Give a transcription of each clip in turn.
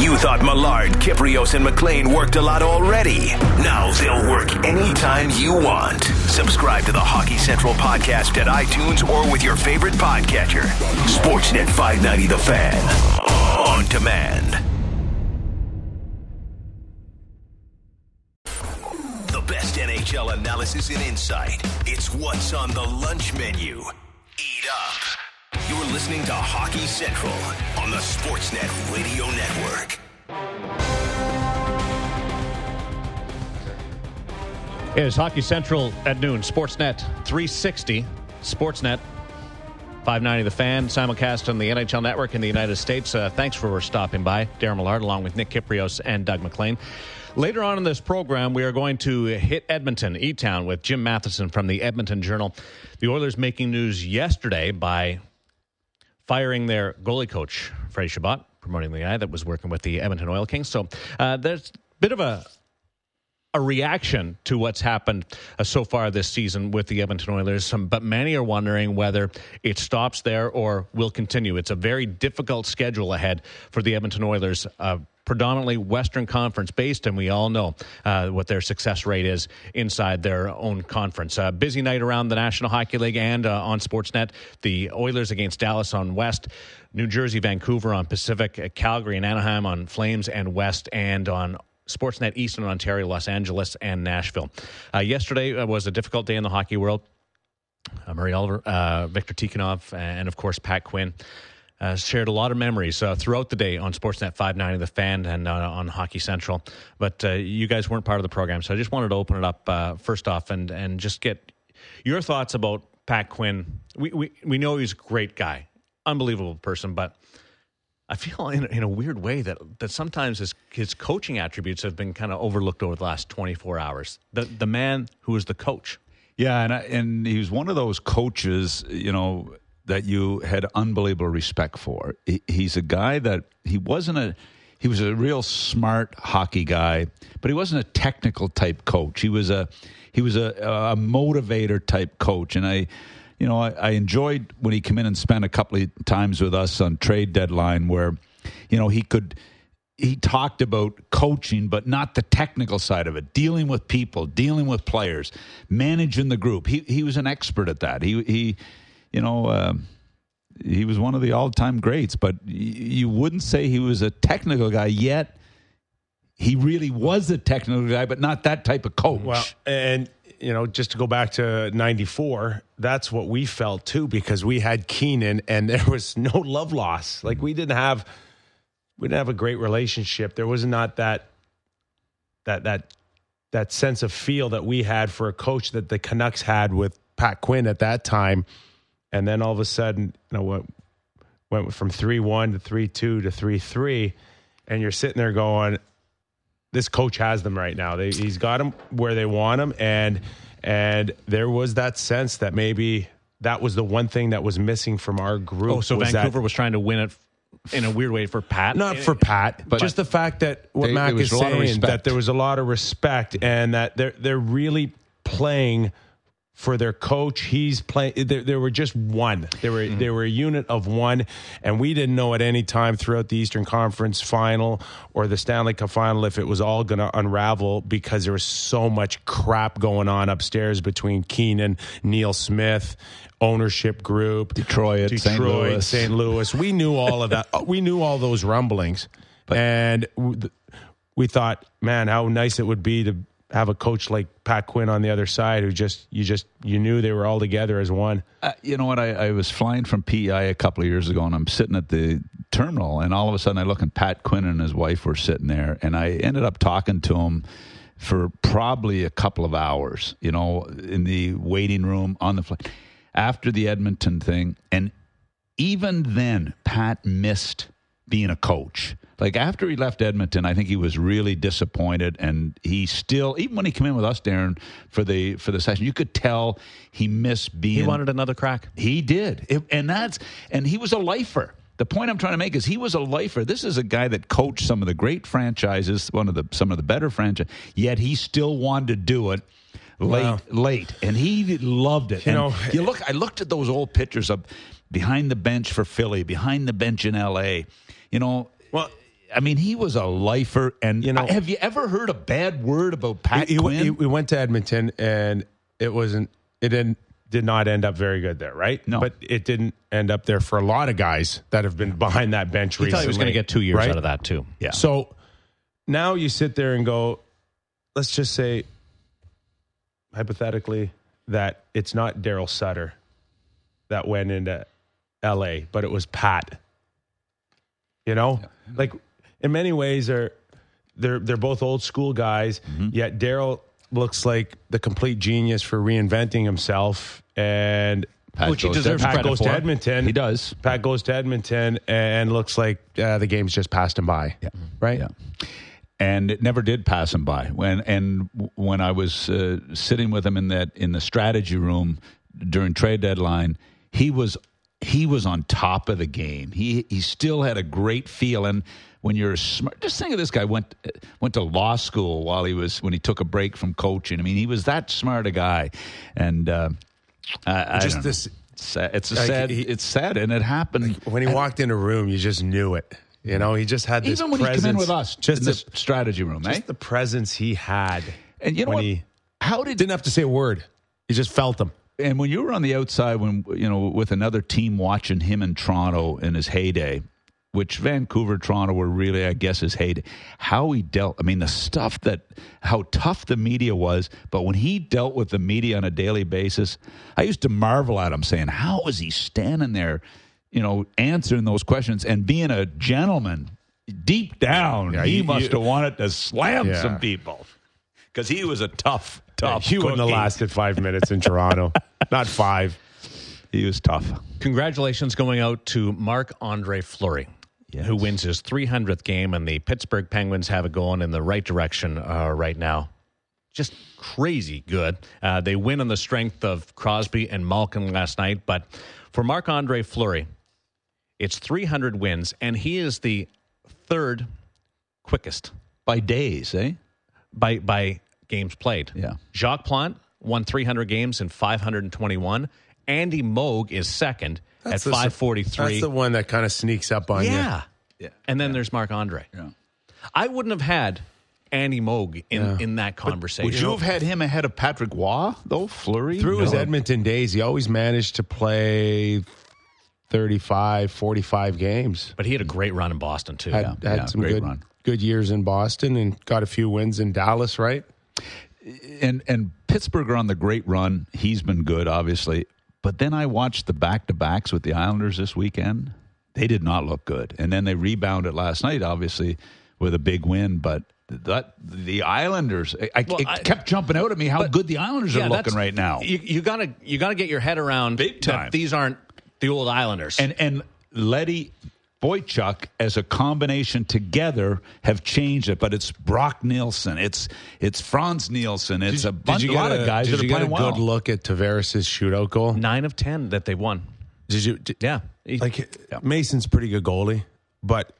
You thought Millard, Kiprios, and McLean worked a lot already. Now they'll work anytime you want. Subscribe to the Hockey Central podcast at iTunes or with your favorite podcatcher. Sportsnet 590 The Fan. On demand. The best NHL analysis and insight. It's what's on the lunch menu. Eat up. You're listening to Hockey Central on the Sportsnet Radio Network. It is Hockey Central at noon. Sportsnet 360. Sportsnet 590 The Fan. Simulcast on the NHL Network in the United States. Thanks for stopping by. Darren Millard along with Nick Kiprios and Doug McLean. Later on in this program, we are going to hit Edmonton, E-Town, with Jim Matheson from the Edmonton Journal. The Oilers making news yesterday by firing their goalie coach, Freddie Chabot, promoting the guy that was working with the Edmonton Oil Kings. So there's a bit of a reaction to what's happened so far this season with the Edmonton Oilers. But many are wondering whether it stops there or will continue. It's a very difficult schedule ahead for the Edmonton Oilers, predominantly Western Conference based, and we all know what their success rate is inside their own conference. Busy night around the National Hockey League and on Sportsnet. The Oilers against Dallas on West, New Jersey, Vancouver on Pacific, Calgary and Anaheim on Flames and West, and on Sportsnet Eastern Ontario, Los Angeles and Nashville. Yesterday was a difficult day in the hockey world. Murray Oliver, Victor Tikhonov, and of course Pat Quinn shared a lot of memories throughout the day on Sportsnet 590 The Fan and on Hockey Central. But you guys weren't part of the program, so I just wanted to open it up first off and just get your thoughts about Pat Quinn. We know he's a great guy, unbelievable person, but I feel in a weird way that sometimes his coaching attributes have been kind of overlooked over the last 24 hours. The man who is the coach. Yeah, and he was one of those coaches, that you had unbelievable respect for. He's a guy that he was a real smart hockey guy, but he wasn't a technical type coach. He was a motivator type coach, and I enjoyed when he came in and spent a couple of times with us on trade deadline where, he talked about coaching, but not the technical side of it, dealing with people, dealing with players, managing the group. He was an expert at that. He was one of the all-time greats, but you wouldn't say he was a technical guy, yet he really was a technical guy, but not that type of coach. Well, and just to go back to 94, that's what we felt too, because we had Keenan and there was no love loss. Like we didn't have a great relationship. There was not that sense of feel that we had for a coach that the Canucks had with Pat Quinn at that time. And then all of a sudden, went from 3-1 to 3-2 to 3-3, and you're sitting there going, this coach has them right now. He's got them where they want them, and there was that sense that maybe that was the one thing that was missing from our group. Oh, so Vancouver was trying to win it in a weird way for Pat? Not for Pat, but just the fact that what Mac is saying, that there was a lot of respect and that they're really playing for their coach. He's playing. They were just one. They were a unit of one, and we didn't know at any time throughout the Eastern Conference Final or the Stanley Cup Final if it was all going to unravel, because there was so much crap going on upstairs between Keenan, Neil Smith, ownership group, Detroit, St. Louis. We knew all of that. We knew all those rumblings, and we thought, man, how nice it would be to have a coach like Pat Quinn on the other side who you knew they were all together as one. You know what? I was flying from PEI a couple of years ago, and I'm sitting at the terminal, and all of a sudden I look, and Pat Quinn and his wife were sitting there, and I ended up talking to him for probably a couple of hours, in the waiting room on the flight after the Edmonton thing. And even then, Pat missed being a coach. Like after he left Edmonton, I think he was really disappointed, and he still, even when he came in with us, Darren, for the session, you could tell he missed being. He wanted another crack. He did, and he was a lifer. The point I'm trying to make is he was a lifer. This is a guy that coached some of the great franchises, some of the better franchises, yet he still wanted to do it late, and he loved it. I looked at those old pictures of behind the bench for Philly, behind the bench in L.A. I mean, he was a lifer. And have you ever heard a bad word about Pat Quinn? We went to Edmonton, and it did not end up very good there, right? No. But it didn't end up there for a lot of guys that have been behind that bench recently. He thought he was going to get 2 years right? out of that, too. Yeah. So now you sit there and go, let's just say, hypothetically, that it's not Daryl Sutter that went into L.A., but it was Pat. Like in many ways, they're both old school guys. Yet Daryl looks like the complete genius for reinventing himself, and which he deserves Pat credit goes for. to Edmonton. He does. Pat goes to Edmonton and looks like the game's just passed him by. Yeah. Right. Yeah. And it never did pass him by. When I was sitting with him in the strategy room during trade deadline, he was on top of the game. He still had a great feel. And when you're smart, just think of this guy went to law school when he took a break from coaching. I mean, he was that smart a guy. And it's sad, and it happened. Like when he walked in a room, you just knew it. He just had this even when presence. he came in with us, just in the strategy room, just the presence he had. And you know what? Didn't have to say a word. You just felt him. And when you were on the outside, with another team watching him in Toronto in his heyday, which Vancouver, Toronto were really, I guess, his heyday, how he dealt, I mean, how tough the media was, but when he dealt with the media on a daily basis, I used to marvel at him saying, how is he standing there, answering those questions and being a gentleman deep down? He must have wanted to slam some people because he was a tough he wouldn't have lasted 5 minutes in Toronto. Not 5. He was tough. Congratulations going out to Marc-Andre Fleury, who wins his 300th game, and the Pittsburgh Penguins have it going in the right direction right now. Just crazy good. They win on the strength of Crosby and Malkin last night, but for Marc-Andre Fleury, it's 300 wins, and he is the third quickest. By days, eh? By games played. Yeah. Jacques Plante won 300 games in 521. Andy Moog is second at 543. That's the one that kind of sneaks up on you. Yeah. And then there's Marc-Andre. Yeah. I wouldn't have had Andy Moog in that conversation. Would you have had him ahead of Patrick Waugh, though, Fleury? Through his Edmonton days, he always managed to play 35, 45 games. But he had a great run in Boston, too. Had some good years in Boston and got a few wins in Dallas, right? And Pittsburgh are on the great run. He's been good, obviously. But then I watched the back-to-backs with the Islanders this weekend. They did not look good. And then they rebounded last night, obviously, with a big win. But the Islanders, it kept jumping out at me how good the Islanders are looking right now. You gotta get your head around big time. That these aren't the old Islanders. And Letty Boychuk as a combination together have changed it, but it's Brock Nielsen, it's Franz Nielsen, it's a lot of guys that are playing well. Did you get a good look at Tavares' shootout goal? 9 of 10 that they won. Did you? Yeah. Mason's a pretty good goalie, but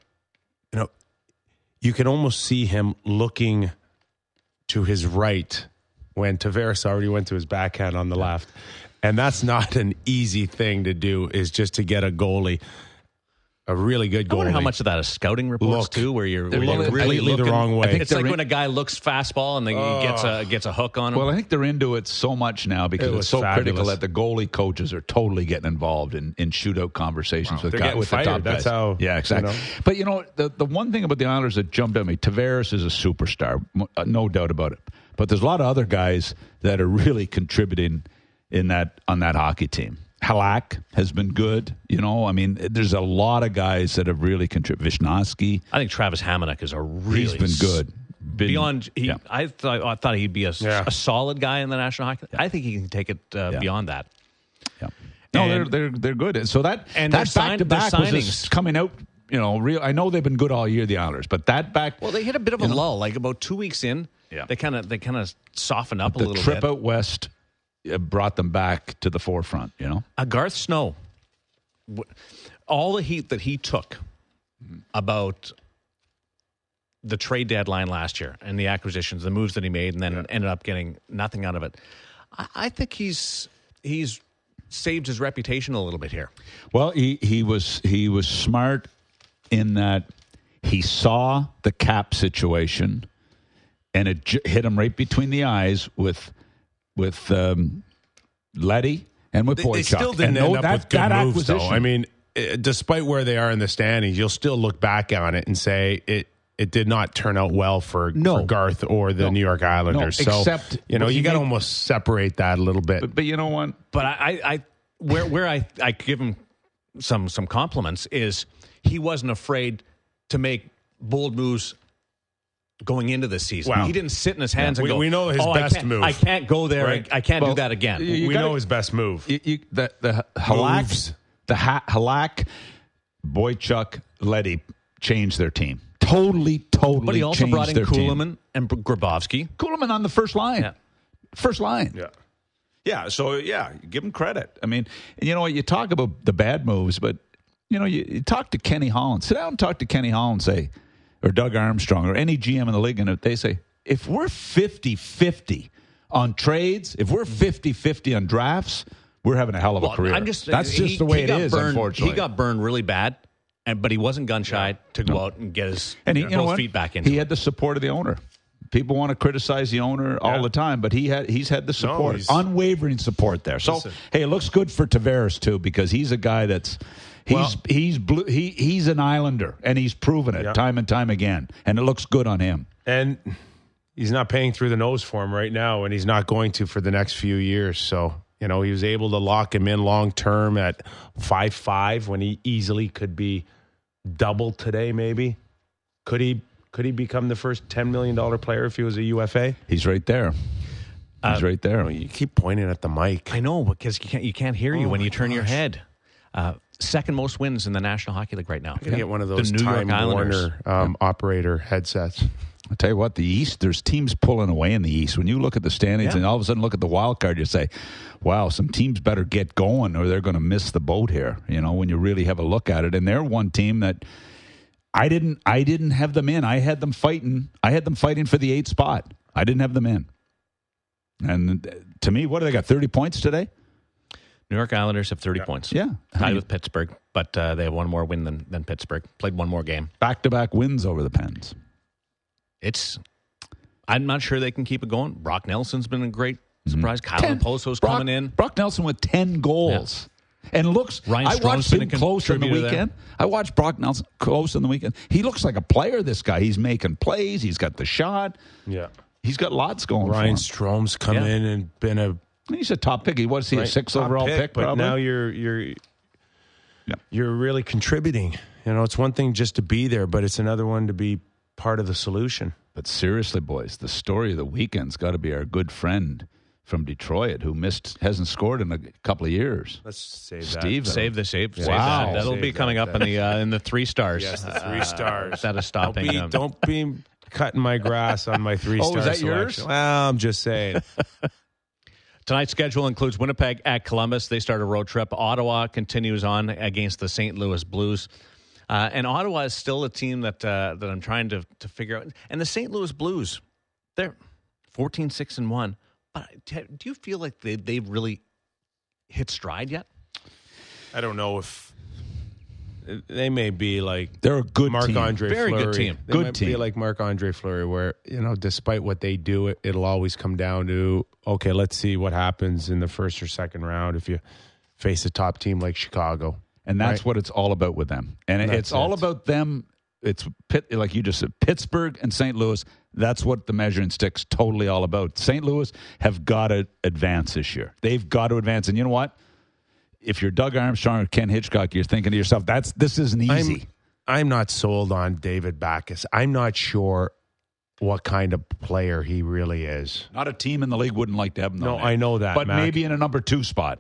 you can almost see him looking to his right when Tavares already went to his backhand on the left, and that's not an easy thing to do. Is just to get a goalie. A really good goalie. I wonder how much of that is scouting reports too, where you're really looking the wrong way. It's like when a guy looks fastball and then he gets a hook on him. Well, I think they're into it so much now because it's so critical that the goalie coaches are totally getting involved in shootout conversations with the top guys. That's how. Yeah, exactly. But the one thing about the Islanders that jumped at me, Tavares is a superstar, no doubt about it. But there's a lot of other guys that are really contributing on that hockey team. Halak has been good. There's a lot of guys that have really contributed. Vishnowsky. I think Travis Hamonic is he's been good. I thought he'd be a solid guy in the National Hockey League. I think he can take it beyond that. Yeah. No, they're good. And so that back-to-back was coming out. I know they've been good all year, the Islanders, but that back. Well, they hit a bit of a lull, like about 2 weeks in. Yeah. They kind of softened up a little bit. The trip out west brought them back to the forefront, Garth Snow, all the heat that he took about the trade deadline last year and the acquisitions, the moves that he made, and then ended up getting nothing out of it. I think he's saved his reputation a little bit here. Well, he was smart in that he saw the cap situation, and it hit him right between the eyes with Leddy and with Boychuk. They still didn't end up with good moves, though. I mean, despite where they are in the standings, you'll still look back on it and say it did not turn out well for Garth or the New York Islanders. No, except, you got to almost separate that a little bit. But you know what? But I give him some compliments is he wasn't afraid to make bold moves going into this season. Wow. He didn't sit in his hands and go, we know his best move. I can't go there. Right? I can't do that again. We know his best move. The Halak, Boychuk, Leddy changed their team. Totally But he also brought in Kulemin and Grabovski. Kulemin on the first line. Yeah. First line. Yeah. Yeah, so, give him credit. I mean, you know what? You talk about the bad moves, but, you talk to Kenny Holland. Sit down and talk to Kenny Holland, say, or Doug Armstrong, or any GM in the league, and they say, if we're 50-50 on trades, if we're 50-50 on drafts, we're having a hell of a career. That's just the way it is, unfortunately. He got burned really bad, but he wasn't gun-shy to go out and get his both feet back in. He had the support of the owner. People want to criticize the owner all the time, but he's had the support, unwavering support there. So, hey, it looks good for Tavares, too, because he's a guy that's he's an Islander, and he's proven it time and time again, and it looks good on him. And he's not paying through the nose for him right now, and he's not going to for the next few years. So, he was able to lock him in long-term at 5.5 when he easily could be double today, maybe. Could he become the first $10 million player if he was a UFA? He's right there. He's right there. You keep pointing at the mic. I know, because you can't hear you when you turn your head. Second most wins in the National Hockey League right now. I'm going to get one of those Time Warner operator headsets. I'll tell you what, the East, there's teams pulling away in the East. When you look at the standings and all of a sudden look at the wild card, you say, wow, some teams better get going or they're going to miss the boat here, when you really have a look at it. And they're one team that I didn't have them in. I had them fighting for the 8th spot. I didn't have them in. And to me, what do they got, 30 points today? New York Islanders have 30 points. Yeah. Tied with Pittsburgh, but they have one more win than Pittsburgh. Played one more game. Back-to-back wins over the Pens. I'm not sure they can keep it going. Brock Nelson's been a great surprise. Kyle Poso's coming in. Brock Nelson with 10 goals. Yeah. And looks, I watched him close on the weekend. I watched Brock Nelson close on the weekend. He looks like a player, this guy. He's making plays. He's got the shot. Yeah. He's got lots going for him. Ryan Strome's come in and been he's a top pick. He was a 6th overall pick, but probably. Now you're really contributing. It's one thing just to be there, but it's another one to be part of the solution. But seriously, boys, the story of the weekend's got to be our good friend from Detroit who hasn't scored in a couple of years. Let's save Steve. Save that. Wow. That'll be coming up in the 3 stars. Yes, the 3 stars. That is stopping. Don't be cutting my grass on my 3-star is that selection. yours? Well, I'm just saying. Tonight's schedule includes Winnipeg at Columbus. They start a road trip. Ottawa continues on against the St. Louis Blues. And Ottawa is still a team that I'm trying to figure out. And the St. Louis Blues, they're 14-6-1. But do you feel like they've really hit stride yet? I don't know if they may be like they're a good Marc-Andre Fleury. Very good team. They might be like Marc-Andre Fleury, where despite what they do, it'll always come down to okay. Let's see what happens in the first or second round if you face a top team like Chicago. And that's what it's all about with them. And it's all about them. It's like you just said, Pittsburgh and St. Louis. That's what the measuring stick's totally all about. St. Louis have got to advance this year. They've got to advance. And you know what? If you're Doug Armstrong or Ken Hitchcock, you're thinking to yourself, this isn't easy. I'm not sold on David Backes. I'm not sure what kind of player he really is. Not a team in the league wouldn't like to have him. No, I know that, but Mac. Maybe in a number 2 spot.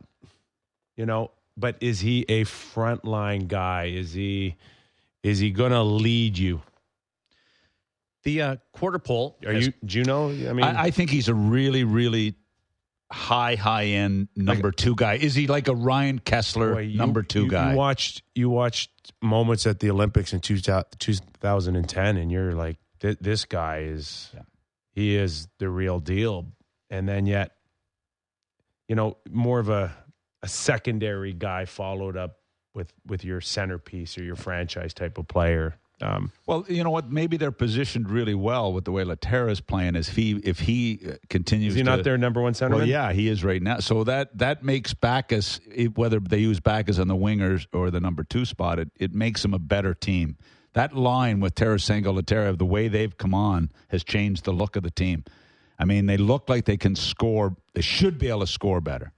But is he a frontline guy? Is he going to lead you? The quarter pole. Do you know? I mean, I think he's a really, really high end number 2 guy. Is he like a Ryan Kessler number 2 guy? You watched moments at the Olympics in 2010, and you're like, this guy he is the real deal. And then yet, more of a secondary guy followed up with your centerpiece or your franchise type of player. Well, you know what? Maybe they're positioned really well with the way Laterra is playing. If he continues, is he not their number one centerman? Well, yeah, he is right now. So that makes Backes, whether they use Backes on the wingers or the number 2 spot, it makes them a better team. That line with Tarasenko, Laterra, the way they've come on has changed the look of the team. I mean, they look like they can score. They should be able to score better.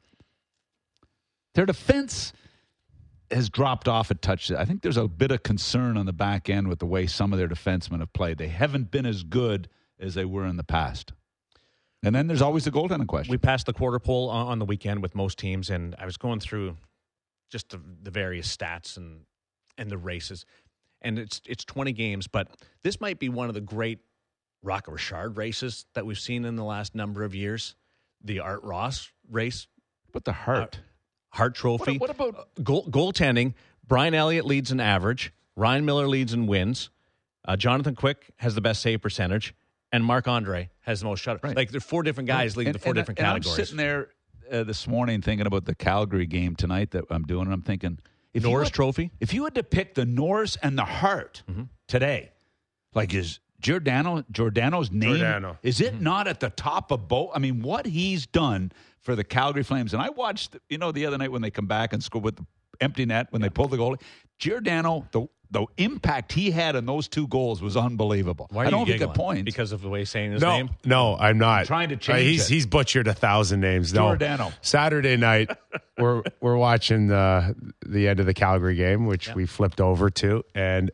Their defense has dropped off a touch. I think there's a bit of concern on the back end with the way some of their defensemen have played. They haven't been as good as they were in the past. And then there's always the goaltending question. We passed the quarter pole on the weekend with most teams, and I was going through just the various stats and the races. And it's 20 games, but this might be one of the great Rocket Richard races that we've seen in the last number of years. The Art Ross race. But the Hart. Hart Trophy. What about goaltending? Brian Elliott leads in average. Ryan Miller leads in wins. Jonathan Quick has the best save percentage. And Marc-Andre has the most shutout. Right. Like, there's 4 different guys leading the 4 different categories. I'm sitting there this morning thinking about the Calgary game tonight that I'm doing, and I'm thinking... Norris Trophy? If you had to pick the Norris and the Hart today, like is Giordano's name, is it not at the top of both? I mean, what he's done for the Calgary Flames. And I watched, the other night when they come back and score with the empty net, when they pulled the goalie, Giordano, the impact he had in those 2 goals was unbelievable. Why are I don't you think it points. Because of the way he's saying his name? No, I'm not. I'm trying to change it. He's butchered 1,000 names. Giordano. No. Saturday night, we're watching the end of the Calgary game, which we flipped over to, and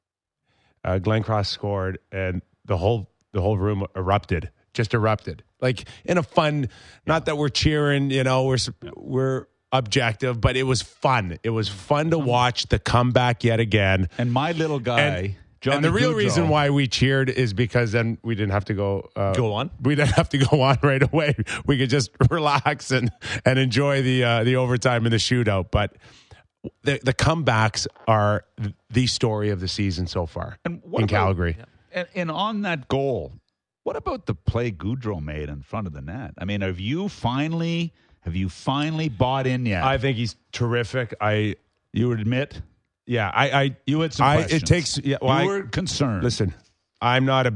Glenn Cross scored, and the whole room erupted. Just erupted. Like in a fun, not that we're cheering, we're objective, but it was fun. It was fun to watch the comeback yet again. And my little guy, and the real reason why we cheered is because then we didn't have to go on. We didn't have to go on right away. We could just relax and enjoy the overtime and the shootout. But the comebacks are the story of the season so far in Calgary. And on that goal, what about the play Gaudreau made in front of the net? I mean, have you finally bought in yet? I think he's terrific. You admit? Yeah, you had some questions. It takes. Yeah, well, you were concerned. Listen, I'm not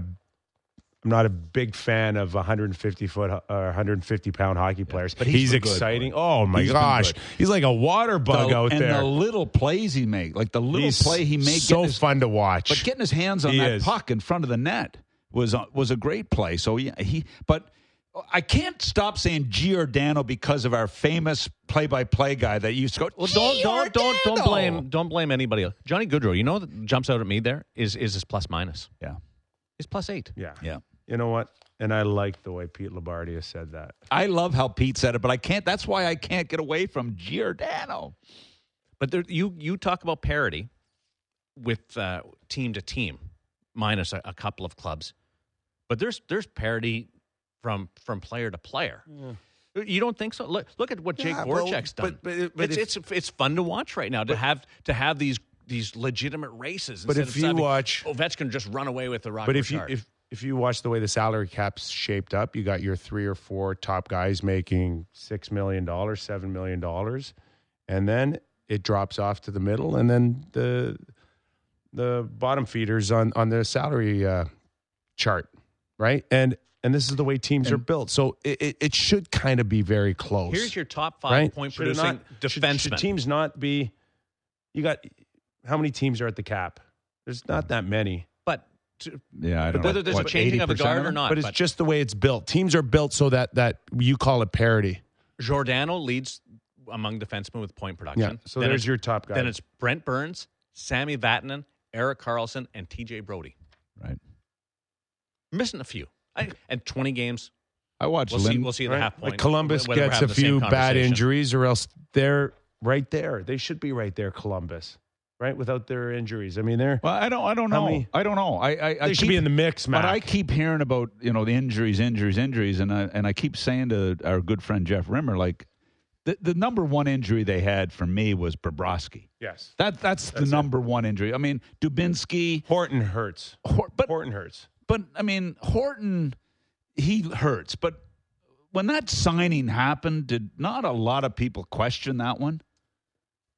a big fan of 150-foot or 150-pound hockey players, but he's exciting. Oh my gosh, he's like a water bug out there. And the little plays he makes, like the little play he makes, so fun to watch. But getting his hands on that puck in front of the net was a great play. So but I can't stop saying Giordano because of our famous play-by-play guy that used to go. Well, don't blame anybody else. Johnny Gaudreau, that jumps out at me there is his plus minus. Yeah, he's +8. Yeah. You know what? And I like the way Pete Labardia said that. I love how Pete said it, but I can't. That's why I can't get away from Giordano. But you talk about parity with team to team, minus a couple of clubs. But there's parity from player to player. Yeah. You don't think so? Look at what Jake Voracek's done. But it's fun to watch right now to have these legitimate races. But if you watch, Ovechkin just run away with the Rocket Richard. But if you watch the way the salary cap's shaped up, you got your 3 or 4 top guys making $6 million, $7 million, and then it drops off to the middle, and then the bottom feeders on the salary chart, right? And this is the way teams are built. So it should kind of be very close. Here's your top 5 point producing defensemen. Should teams not be? You got how many teams are at the cap? There's not that many. But I don't know whether there's a changing of the guard or not. But it's just the way it's built. Teams are built so that you call it parity. Giordano leads among defensemen with point production. Yeah, so there's your top guy. Then it's Brent Burns, Sami Vatanen, Erik Karlsson, and TJ Brody. Right. Missing a few. And 20 games. I watched. We'll see at the half point. Like Columbus gets a few bad injuries, or else they're right there. They should be right there, Columbus, right? Without their injuries. I mean, they're. Well, I don't know. I don't know. They should be in the mix, Matt. But I keep hearing about the injuries, and I keep saying to our good friend Jeff Rimmer, like the number one injury they had for me was Bobrovsky. Yes, that's the number one injury. I mean, Dubinsky, Horton hurts. Horton hurts. But, I mean, Horton, he hurts. But when that signing happened, did not a lot of people question that one?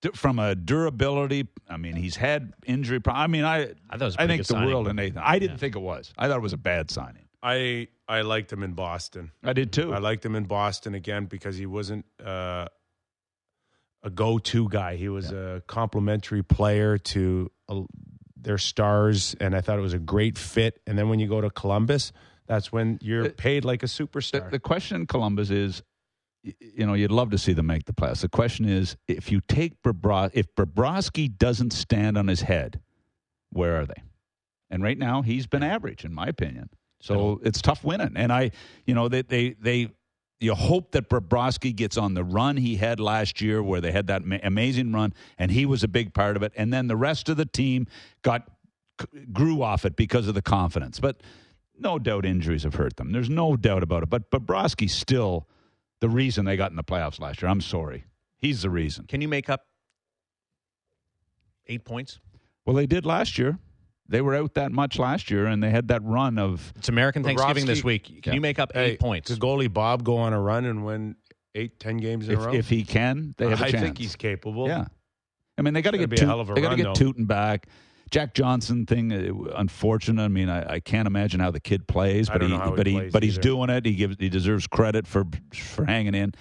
from a durability, I mean, he's had injury. I mean, I think the world of Nathan. I didn't think it was. I thought it was a bad signing. I liked him in Boston. I did too. I liked him in Boston again because he wasn't a go-to guy. He was a complementary player to their stars, and I thought it was a great fit. And then when you go to Columbus, that's when you're paid like a superstar. The question in Columbus is, you'd love to see them make the playoffs. The question is, if you take if Bobrovsky doesn't stand on his head, where are they? And right now, he's been average, in my opinion. So it's tough winning. And you hope that Bobrovsky gets on the run he had last year, where they had that amazing run, and he was a big part of it. And then the rest of the team grew off it because of the confidence. But no doubt injuries have hurt them. There's no doubt about it. But Bobrovsky's still the reason they got in the playoffs last year. I'm sorry. He's the reason. Can you make up 8 points? Well, they did last year. They were out that much last year, and they had that run of... It's American Thanksgiving this week. Can you make up 8 points? Could goalie Bob go on a run and win 8-10 games in a row? If he can, they have a chance. I think he's capable. Yeah. I mean, they got to get Tootin back. Jack Johnson thing, unfortunate. I mean, I can't imagine how the kid plays, but he's doing it. He deserves credit for hanging in.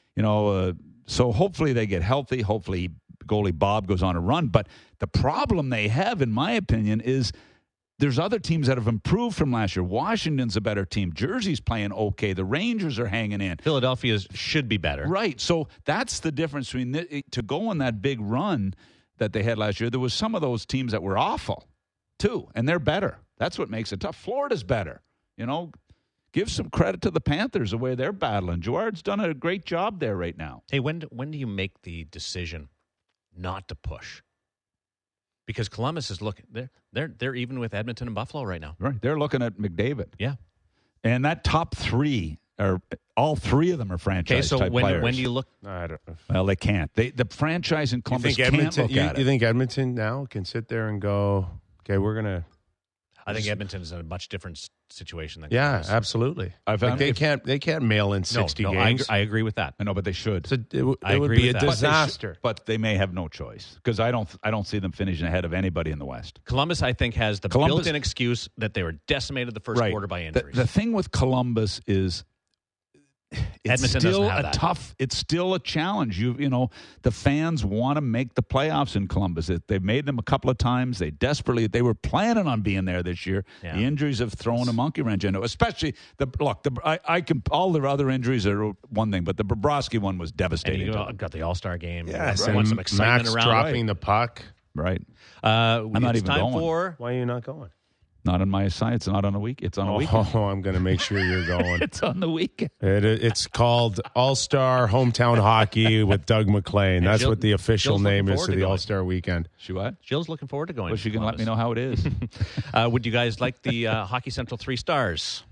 So hopefully they get healthy. Hopefully goalie Bob goes on a run. But the problem they have, in my opinion, is there's other teams that have improved from last year. Washington's a better team. Jersey's playing okay. The Rangers are hanging in. Philadelphia should be better. Right. So that's the difference between to go on that big run that they had last year. There was some of those teams that were awful, too, and they're better. That's what makes it tough. Florida's better. Give some credit to the Panthers the way they're battling. Girard's done a great job there right now. Hey, when do you make the decision not to push? Because Columbus is looking. They're even with Edmonton and Buffalo right now. Right, they're looking at McDavid. Yeah, and that top three are all three of them are franchise type players. When do you look? I don't know. Well, they can't. The franchise in Columbus can't look at it. You think Edmonton now can sit there and go, okay, we're gonna? I think Edmonton's in a much different situation than Columbus. Yeah, absolutely. They can't mail in 60 games. I agree with that. I know, but they should. So it would be a disaster. But they may have no choice because I don't see them finishing ahead of anybody in the West. Columbus, I think, has the built-in excuse that they were decimated the first quarter by injuries. The thing with Columbus is Edmonton still doesn't have that. It's still a challenge. The fans want to make the playoffs in Columbus. They've made them a couple of times. They were planning on being there this year. Yeah. The injuries have thrown a monkey wrench into it. Especially all the other injuries are one thing, but the Bobrovsky one was devastating. And you got the All-Star game. Yes, and some excitement Max around dropping the puck. Right. I'm not even going. Why are you not going? Not on my side. It's not on a week. It's on a weekend. Oh, I'm going to make sure you're going. It's on the weekend. It's called All-Star Hometown Hockey with Doug McLean. That's what the official name is to the All-Star weekend. She what? Jill's looking forward to going. Well, she can let me know how it is. Would you guys like the Hockey Central 3 stars?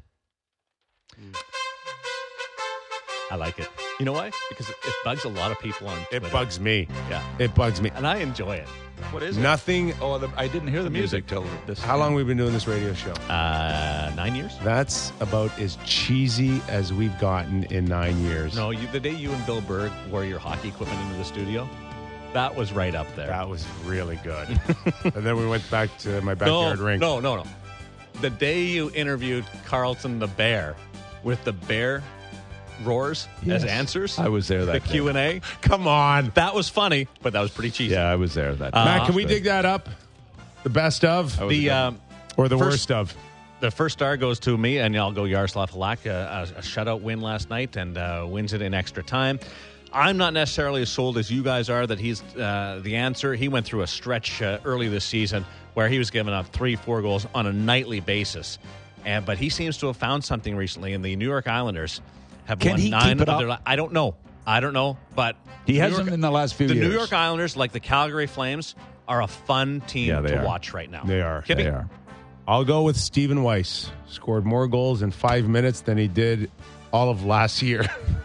I like it. You know why? Because it bugs a lot of people on Twitter. It bugs me. Yeah. It bugs me. And I enjoy it. What is Nothing. it? Nothing. I didn't hear the music till this. How long have we been doing this radio show? 9 years. That's about as cheesy as we've gotten in 9 years. No, the day you and Bill Berg wore your hockey equipment into the studio, that was right up there. That was really good. And then we went back to my backyard rink. No. The day you interviewed Carlton the Bear with the Bear roars as answers. I was there that the Q&A. Come on. That was funny, but that was pretty cheesy. Yeah, I was there that Matt, can we dig that up? The best of? Or the worst of? The first star goes to me, and I'll go Yaroslav Halak, a shutout win last night, and wins it in extra time. I'm not necessarily as sold as you guys are that he's the answer. He went through a stretch early this season where he was giving up 3-4 goals on a nightly basis. But he seems to have found something recently, and the New York Islanders have won 9 of their... I don't know, but... He hasn't in the last few years. The New York Islanders, like the Calgary Flames, are a fun team to watch right now. They are. They are. I'll go with Stephen Weiss. Scored more goals in 5 minutes than he did all of last year.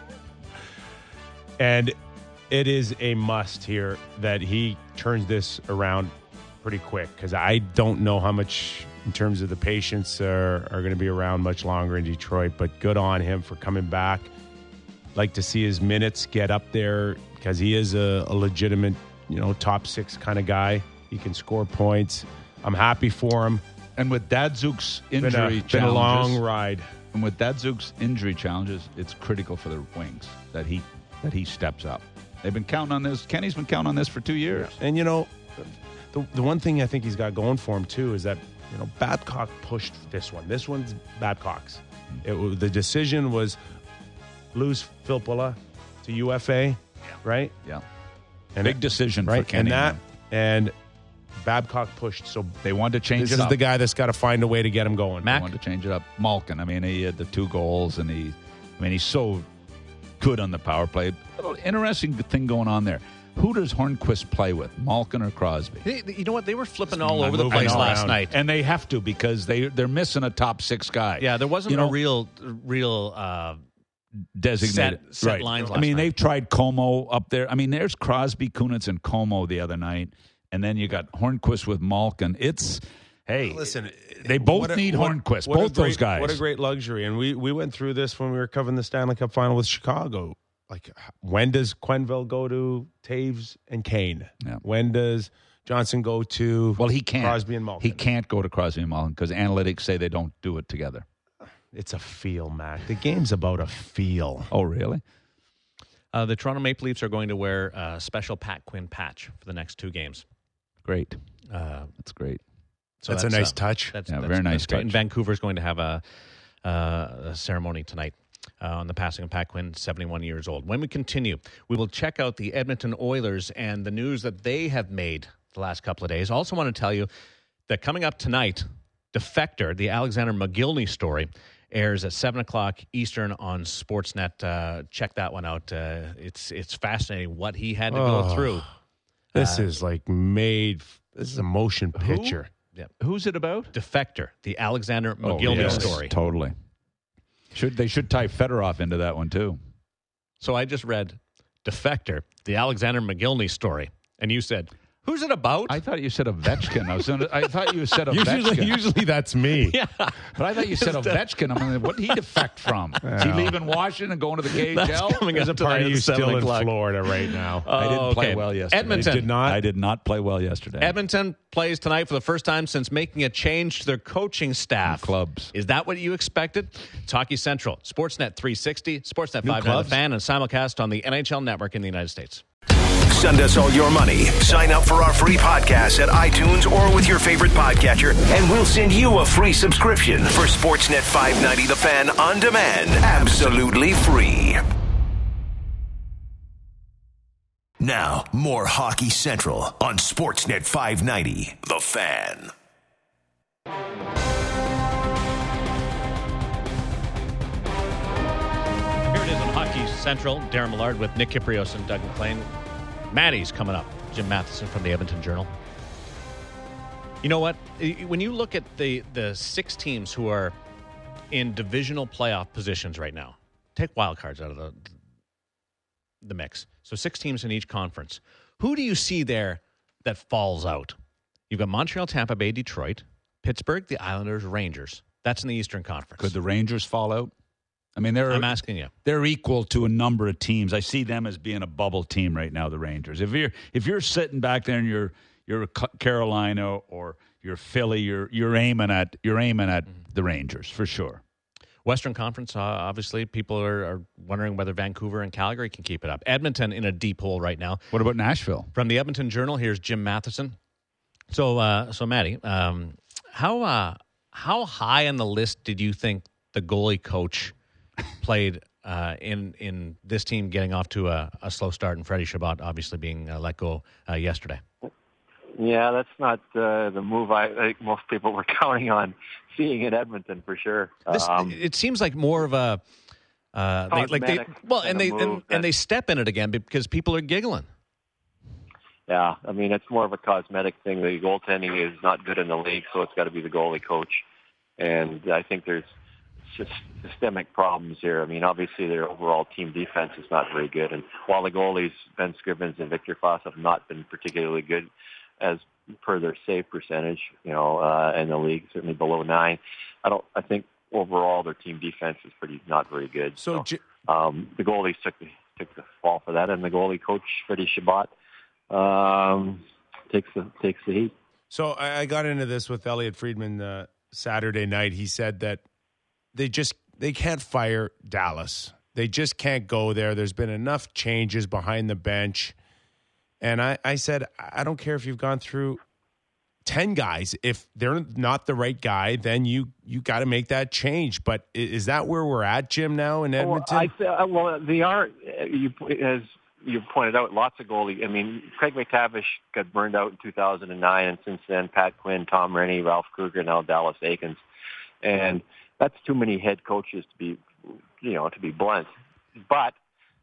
And it is a must here that he turns this around pretty quick, because I don't know how much... in terms of the patients are going to be around much longer in Detroit, but good on him for coming back. Like to see his minutes get up there because he is a legitimate, top 6 kind of guy. He can score points. I'm happy for him. And with Datsuk's injury challenges, been a long ride. And with Datsuk's injury challenges, it's critical for the Wings that he steps up. They've been counting on this. Kenny's been counting on this for 2 years. And the one thing I think he's got going for him too is that Babcock pushed this one. This one's Babcock's. The decision was lose Filppula to UFA, right? Yeah. And big decision for Kenny. And Babcock pushed, so they wanted to change it up. This is the guy that's got to find a way to get him going. They wanted to change it up. Malkin, he had the 2 goals, and he's so good on the power play. A little interesting thing going on there. Who does Hornquist play with, Malkin or Crosby? You know what? They were flipping all over the place last night. And they have to because they're missing a top 6 guy. Yeah, there wasn't a real designated set lines last night. They've tried Como up there. There's Crosby, Kunitz, and Como the other night. And then you got Hornquist with Malkin. Listen, they both need Hornquist, both those guys. What a great luxury. And we went through this when we were covering the Stanley Cup final with Chicago. Like, when does Quenneville go to Taves and Kane? Yeah. When does Johnson go to he can't. Crosby and Malkin? He can't go to Crosby and Malkin because analytics say they don't do it together. It's a feel, Mac. The game's about a feel. Oh, really? The Toronto Maple Leafs are going to wear a special Pat Quinn patch for the next 2 games. Great. That's great. So that's a nice touch. Very nice touch. And Vancouver's going to have a ceremony tonight on the passing of Pat Quinn, 71 years old. When we continue, we will check out the Edmonton Oilers and the news that they have made the last couple of days. Also want to tell you that coming up tonight, Defector, the Alexander McGillney story, airs at 7 o'clock Eastern on Sportsnet. Check that one out. It's fascinating what he had to go through. This is this is a motion picture. Yeah. Who's it about? Defector, the Alexander McGillney story. Totally. They should tie Fedorov into that one too. So I just read Defector, the Alexander McGillney story, and you said, who's it about? I thought you said Ovechkin. I thought you said Ovechkin. Usually that's me. Yeah. But I thought you said Ovechkin. What did he defect from? Is he leaving Washington and going to the KHL? There's a part of you still in Florida right now. I didn't play well yesterday. Edmonton. Did not? I did not play well yesterday. Edmonton plays tonight for the first time since making a change to their coaching staff. Clubs. Is that what you expected? It's Hockey Central, Sportsnet 360, Sportsnet 590 The Fan, and simulcast on the NHL Network in the United States. Send us all your money. Sign up for our free podcast at iTunes or with your favorite podcatcher, and we'll send you a free subscription for Sportsnet 590 The Fan on demand. Absolutely free. Now, more Hockey Central on Sportsnet 590 The Fan. Here it is on Hockey Central. Darren Millard with Nick Kiprios and Doug McLean. Maddie's coming up. Jim Matheson from the Edmonton Journal. You know what? When you look at the 6 teams who are in divisional playoff positions right now, take wild cards out of the mix. So 6 teams in each conference. Who do you see there that falls out? You've got Montreal, Tampa Bay, Detroit, Pittsburgh, the Islanders, Rangers. That's in the Eastern Conference. Could the Rangers fall out? I'm asking you. They're equal to a number of teams. I see them as being a bubble team right now, the Rangers. If you're sitting back there and you're Carolina or you're Philly, you're aiming at the Rangers for sure. Western Conference, obviously, people are wondering whether Vancouver and Calgary can keep it up. Edmonton in a deep hole right now. What about Nashville? From the Edmonton Journal, here's Jim Matheson. So Maddie, how high on the list did you think the goalie coach played in this team getting off to a slow start, and Freddie Chabot obviously being let go yesterday? Yeah, that's not the move I think most people were counting on seeing in Edmonton for sure. It seems like more of a they step in it again because people are giggling. Yeah, I mean it's more of a cosmetic thing. The goaltending is not good in the league, so it's got to be the goalie coach. And I think there's just systemic problems here. I mean, obviously their overall team defense is not very good, and while the goalies Ben Scrivens and Victor Foss have not been particularly good as per their save percentage, in the league, certainly below 9. I think overall their team defense is not very good. So the goalies took the fall for that, and the goalie coach Freddie Chabot takes the heat. So I got into this with Elliot Friedman Saturday night. He said that they can't fire Dallas. They just can't go there. There's been enough changes behind the bench. And I said, I don't care if you've gone through 10 guys. If they're not the right guy, then you got to make that change. But is that where we're at, Jim, now in Edmonton? Well, they are, as you pointed out, lots of goalies. I mean, Craig McTavish got burned out in 2009, and since then, Pat Quinn, Tom Rennie, Ralph Kruger, now Dallas Eakins. And that's too many head coaches to be blunt. But,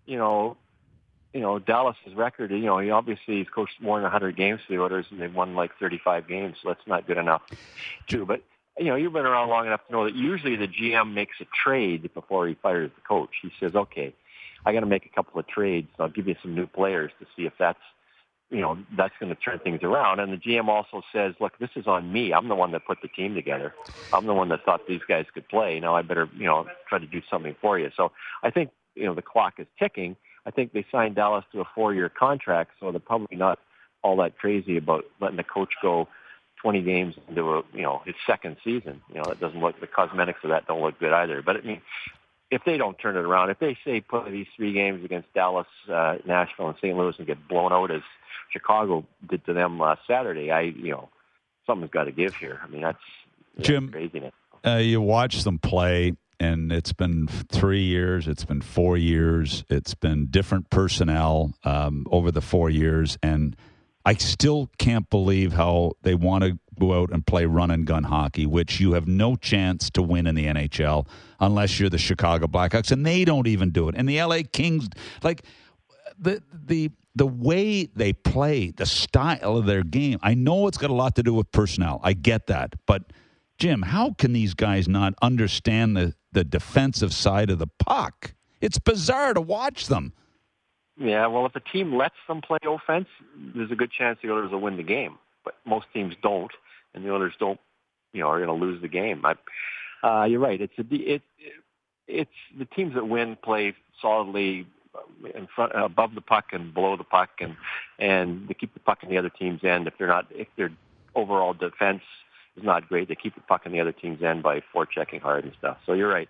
Dallas's record, he obviously he's coached more than 100 games for the Oilers, and they've won like 35 games, so that's not good enough, too. But, you've been around long enough to know that usually the GM makes a trade before he fires the coach. He says, okay, I got to make a couple of trades. I'll give you some new players to see if that's going to turn things around. And the GM also says, look, this is on me. I'm the one that put the team together. I'm the one that thought these guys could play. Now I better, try to do something for you. So I think, the clock is ticking. I think they signed Dallas to a 4-year contract, so they're probably not all that crazy about letting the coach go 20 games into his second season. That doesn't look, the cosmetics of that don't look good either. But I mean, if they don't turn it around, if they say play these 3 games against Dallas, Nashville, and St. Louis and get blown out as Chicago did to them last Saturday, something's got to give here. I mean, that's Jim, craziness. You watch them play, and it's been 3 years, it's been 4 years, it's been different personnel over the 4 years, and I still can't believe how they want to go out and play run-and-gun hockey, which you have no chance to win in the NHL unless you're the Chicago Blackhawks, and they don't even do it. And the LA Kings, like the way they play, the style of their game, I know it's got a lot to do with personnel. I get that. But, Jim, how can these guys not understand the defensive side of the puck? It's bizarre to watch them. Yeah, well, if a team lets them play offense, there's a good chance the Oilers will win the game. But most teams don't, and the Oilers don't, are going to lose the game. You're right. It's the teams that win play solidly in front, above the puck and below the puck, and they keep the puck in the other team's end. If their overall defense is not great, they keep the puck in the other team's end by forechecking hard and stuff. So you're right.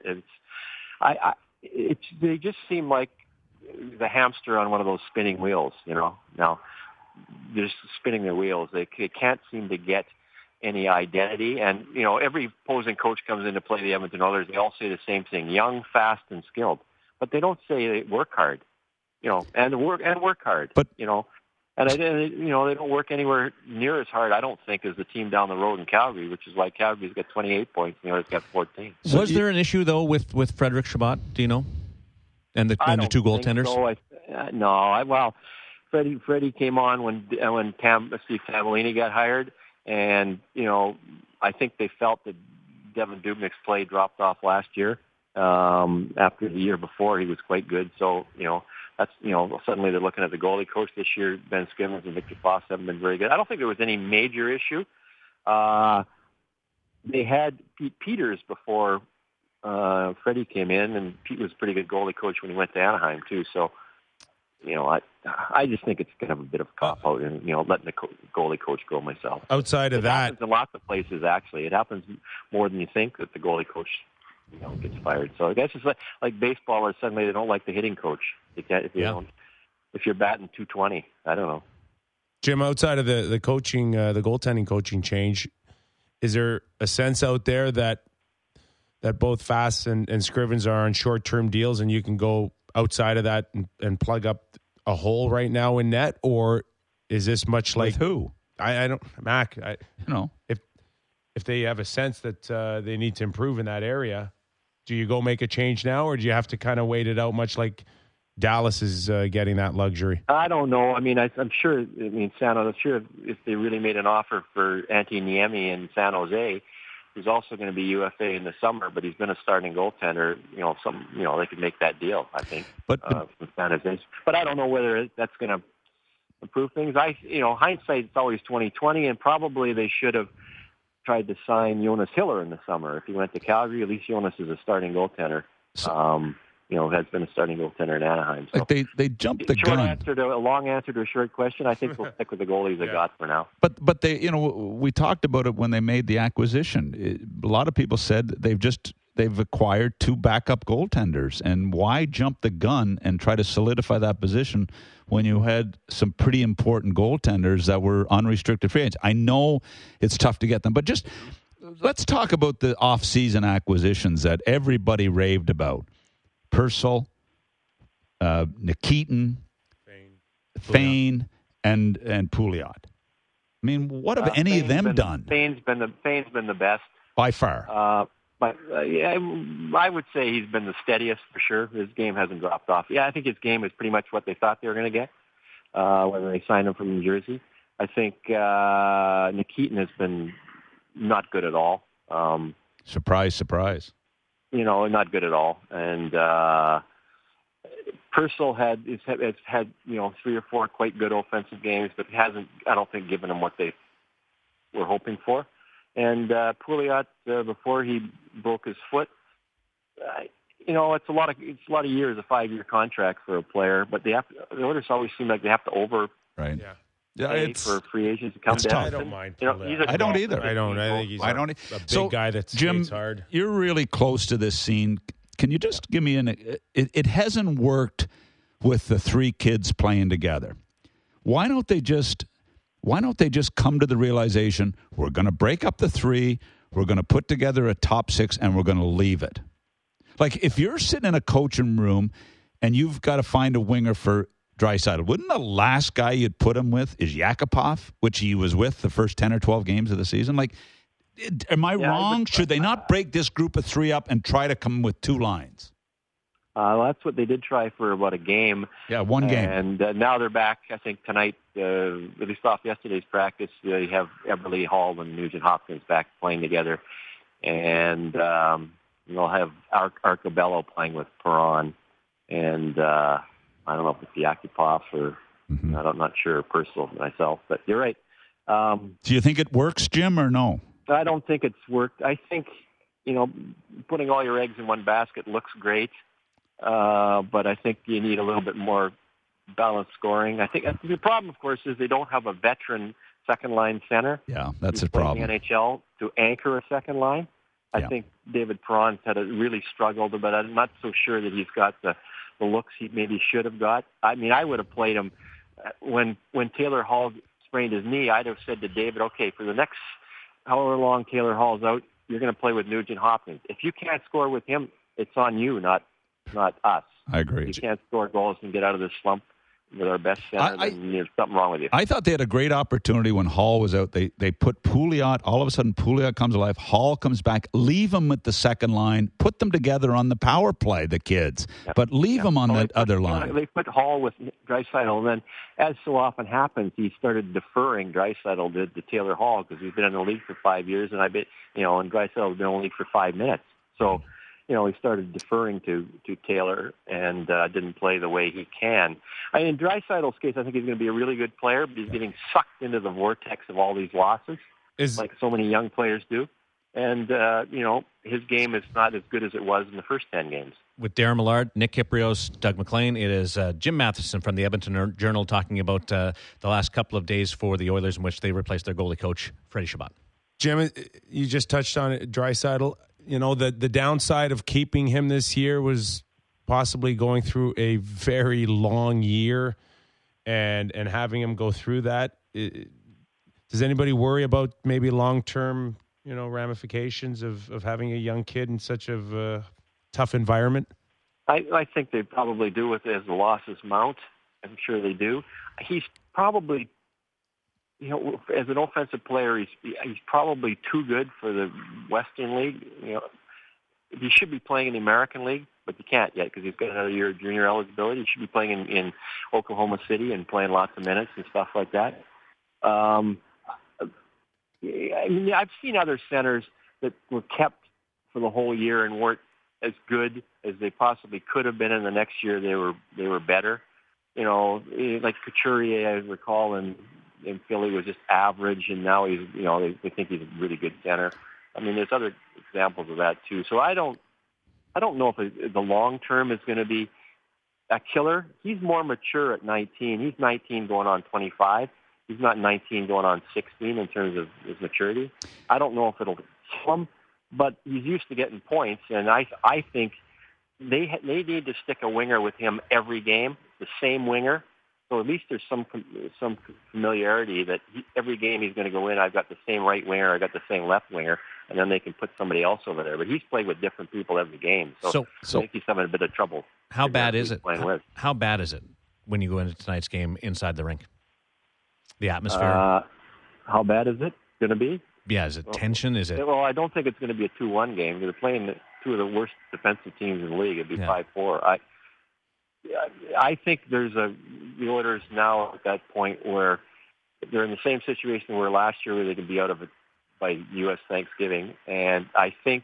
They just seem like the hamster on one of those spinning wheels, Now they're just spinning their wheels. They can't seem to get any identity. And, every opposing coach comes in to play the Edmonton Oilers. They all say the same thing: young, fast, and skilled. But they don't say they work hard, and work hard. But and they don't work anywhere near as hard, I don't think, as the team down the road in Calgary, which is why Calgary's got 28 points. The Oilers got 14. So was there an issue though with Frederic Chabot? Do you know? And the two goaltenders? So. Freddie came on when Steve Tavolini got hired, and I think they felt that Devin Dubnyk's play dropped off last year. After the year before, he was quite good. So that's suddenly they're looking at the goalie coach this year. Ben Skimmons and Victor Foss haven't been very good. I don't think there was any major issue. They had Pete Peters before Freddie came in, and Pete was a pretty good goalie coach when he went to Anaheim too. So, I just think it's kind of a bit of a cop out, and letting the goalie coach go myself. Outside of that, happens in lots of places. Actually, it happens more than you think that the goalie coach gets fired. So I guess it's like baseball, where suddenly they don't like the hitting coach. They can't if you're batting .220. I don't know. Jim, outside of the coaching, the goaltending coaching change, is there a sense out there that both Fass and Scrivens are on short-term deals, and you can go outside of that and plug up a hole right now in net? Or is this much like with who? I don't, Mac. If they have a sense that they need to improve in that area, do you go make a change now, or do you have to kind of wait it out, much like Dallas is getting that luxury? I don't know. I mean, I'm sure. I'm sure if they really made an offer for Antti Niemi in San Jose, who's also going to be UFA in the summer, but he's been a starting goaltender. They could make that deal, I think. But from San Jose. But I don't know whether that's going to improve things. Hindsight, it's always 20/20, and probably they should have tried to sign Jonas Hiller in the summer. If he went to Calgary, at least Jonas is a starting goaltender. has been a starting goaltender in Anaheim. So like they jumped the gun. A long answer to a short question. I think we'll stick with the goalies they got for now. But they, we talked about it when they made the acquisition. A lot of people said they've acquired 2 backup goaltenders, and why jump the gun and try to solidify that position when you had some pretty important goaltenders that were unrestricted free agents? I know it's tough to get them, but just let's talk about the off-season acquisitions that everybody raved about. Purcell, Nikitin, Fane, and Pouliot. I mean, what have any of them done? Fane's been the best by far. But I would say he's been the steadiest for sure. His game hasn't dropped off. Yeah, I think his game is pretty much what they thought they were going to get when they signed him from New Jersey. I think Nikitin has been not good at all. Surprise. Not good at all. And Purcell has had 3 or 4 quite good offensive games, but hasn't, I don't think, given them what they were hoping for. And Pouliot, before he broke his foot, it's a lot of years, a 5-year contract for a player, but the Oilers always seem like they have to right. Yeah, for free agents to come down. I don't mind. I don't either. I think he's a big guy that skates hard. You're really close to this scene. Can you just give me it hasn't worked with the 3 kids playing together. Why don't they just come to the realization, we're going to break up the 3, we're going to put together a top 6, and we're going to leave it? Like, if you're sitting in a coaching room and you've got to find a winger for Draisaitl, wouldn't the last guy you'd put him with is Yakupov, which he was with the first 10 or 12 games of the season? Like, am I wrong? Should they not break this group of 3 up and try to come with 2 lines? That's what they did try for about a game. Yeah, 1 game. And now they're back, I think, tonight, at least off yesterday's practice. They have Eberle Hall and Nugent Hopkins back playing together. And they'll have Arcobello playing with Perron. And I don't know if it's Yakupov or I'm not sure, Purcell myself. But you're right. Do you think it works, Jim, or no? I don't think it's worked. I think, putting all your eggs in one basket looks great. But I think you need a little bit more balanced scoring. I think the problem, of course, is they don't have a veteran second-line center. Yeah, that's a problem. In the NHL to anchor a second line. I think David Perron's really struggled, but I'm not so sure that he's got the looks he maybe should have got. I mean, I would have played him when Taylor Hall sprained his knee. I'd have said to David, okay, for the next however long Taylor Hall's out, you're going to play with Nugent Hopkins. If you can't score with him, it's on you, not us. I agree. If you can't score goals and get out of this slump with our best center, then there's something wrong with you. I thought they had a great opportunity when Hall was out. They put Pouliot. All of a sudden, Pouliot comes alive. Hall comes back. Leave him with the second line. Put them together on the power play, the kids. Yep. But leave them on that other line. They put Hall with Draisaitl, and then, as so often happens, he started deferring Draisaitl to Taylor Hall because he's been in the league for 5 years, and and Draisaitl's been in the league for 5 minutes. So, he started deferring to Taylor and didn't play the way he can. In Draisaitl's case, I think he's going to be a really good player, but he's getting sucked into the vortex of all these losses, like so many young players do. And, his game is not as good as it was in the first 10 games. With Darren Millard, Nick Kypreos, Doug MacLean, it is Jim Matheson from the Edmonton Journal talking about the last couple of days for the Oilers in which they replaced their goalie coach, Freddie Chabot. Jim, you just touched on it, Draisaitl. The downside of keeping him this year was possibly going through a very long year and having him go through that. Does anybody worry about maybe long-term, ramifications of having a young kid in such a tough environment? I think they probably do as the losses mount. I'm sure they do. He's probably, as an offensive player, he's probably too good for the Western League. He should be playing in the American League, but he can't yet because he's got another year of junior eligibility. He should be playing in Oklahoma City and playing lots of minutes and stuff like that. I've seen other centers that were kept for the whole year and weren't as good as they possibly could have been, and the next year they were better. Like Couturier, I recall, in Philly was just average, and now he's, they think he's a really good center. I mean, there's other examples of that too. So I don't I don't know if the long term is going to be a killer. He's more mature at 19. He's 19 going on 25. He's not 19 going on 16 in terms of his maturity. I don't know if it'll kill him, but he's used to getting points, and I think they need to stick a winger with him every game, the same winger. So at least there's some familiarity that every game he's going to go in, I've got the same right winger, I've got the same left winger, and then they can put somebody else over there. But he's played with different people every game, so I think he's having a bit of trouble. How bad is it? How bad is it when you go into tonight's game inside the rink? The atmosphere? How bad is it going to be? Yeah, is it tension? Is it? Well, I don't think it's going to be a 2-1 game. They're playing two of the worst defensive teams in the league. It'd be 5-4. I think the Oilers now at that point where they're in the same situation where last year where they could be out of it by U.S. Thanksgiving. And I think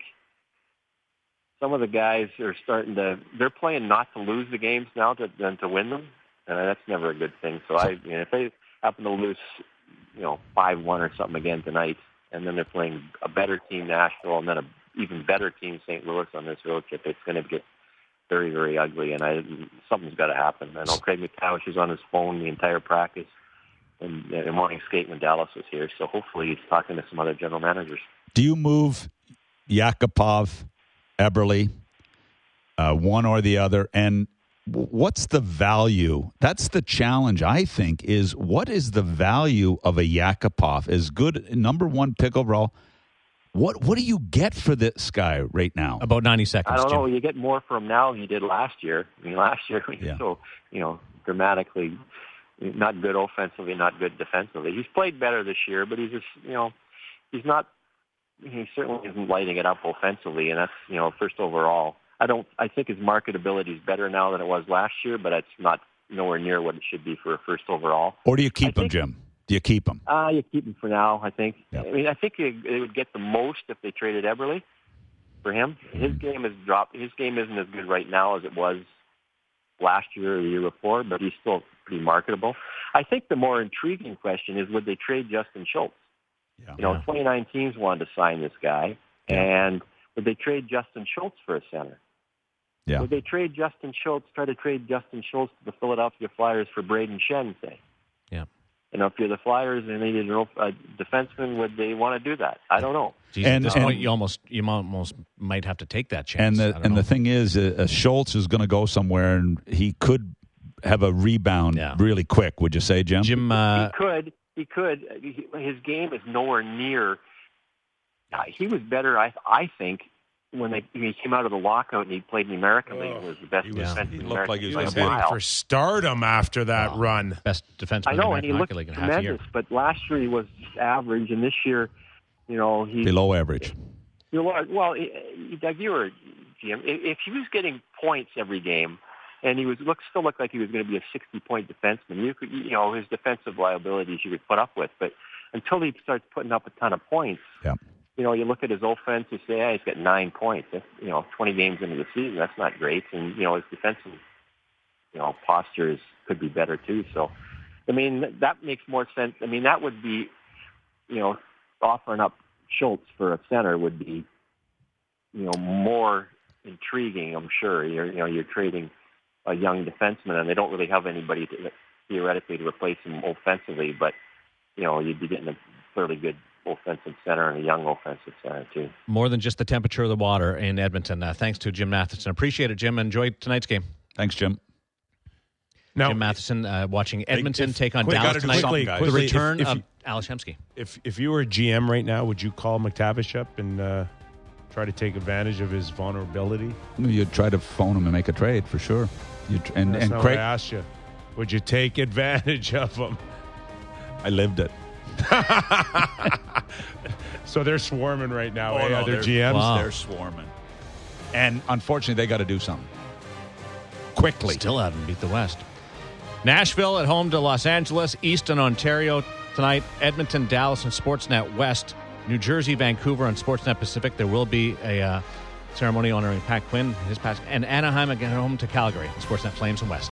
some of the guys are they're playing not to lose the games now than to win them. And that's never a good thing. So if they happen to lose, 5-1 or something again tonight, and then they're playing a better team, Nashville, and then an even better team, St. Louis, on this road trip, it's going to get very, very ugly, and something's got to happen. I know Craig McTavish was on his phone the entire practice and morning skate when Dallas was here, so hopefully he's talking to some other general managers. Do you move Yakupov, Eberle, one or the other, and what's the value? That's the challenge, I think, is what is the value of a Yakupov? As good, number one pick overall. What do you get for this guy right now? About 90 seconds. I don't know. You get more from him now than you did last year. I mean, last year he was so, dramatically not good offensively, not good defensively. He's played better this year, but he's just, he certainly isn't lighting it up offensively, and that's, first overall. I think his marketability is better now than it was last year, but it's not nowhere near what it should be for a first overall. Or do you keep him, Jim? Do you keep him? You keep him for now, I think. Yep. I mean, I think they would get the most if they traded Eberle for him. His game has dropped. His game isn't as good right now as it was last year or the year before, but he's still pretty marketable. I think the more intriguing question is, would they trade Justin Schultz? 29 teams wanted to sign this guy, and would they trade Justin Schultz for a center? Yeah. Would they try to trade Justin Schultz to the Philadelphia Flyers for Braden Shen, say? Yeah. If you're the Flyers and they need a defenseman, would they want to do that? I don't know. At this point, you almost might have to take that chance. And the thing is, Schultz is going to go somewhere, and he could have a rebound really quick. Would you say, Jim? He could. His game is nowhere near. He was better, I think, when he came out of the lockout and he played in the American League. He was the best defenseman in the American League. He was heading for stardom after that run. Best defenseman in the American Hockey League in half a year. But last year he was average, and this year, he's below average. Well, Doug, you were GM. If he was getting points every game, and he still looked like he was going to be a 60-point defenseman, you could, his defensive liabilities you could put up with. But until he starts putting up a ton of points. Yeah. You look at his offense, you say, he's got 9 points. That's, 20 games into the season, that's not great. And, his defensive, posture could be better too. So, I mean, that makes more sense. I mean, that would be, offering up Schultz for a center would be, more intriguing, I'm sure. You're trading a young defenseman, and they don't really have anybody theoretically to replace him offensively, but, you'd be getting a fairly good offensive center and a young offensive center, too. More than just the temperature of the water in Edmonton. Thanks to Jim Matheson. Appreciate it, Jim. Enjoy tonight's game. Thanks, Jim. Now, Jim Matheson watching Edmonton take on Dallas tonight. The return of Alex Hemsky. If you were a GM right now, would you call McTavish up and try to take advantage of his vulnerability? You'd try to phone him and make a trade, for sure. That's not what I asked you. Would you take advantage of him? I lived it. So they're swarming right now, other GMs? Wow. They're swarming. And unfortunately, they got to do something. Quickly. Still haven't beat the West. Nashville at home to Los Angeles, Easton, Ontario tonight, Edmonton, Dallas, and Sportsnet West, New Jersey, Vancouver, and Sportsnet Pacific. There will be a ceremony honoring Pat Quinn, his past, and Anaheim again home to Calgary, Sportsnet Flames and West.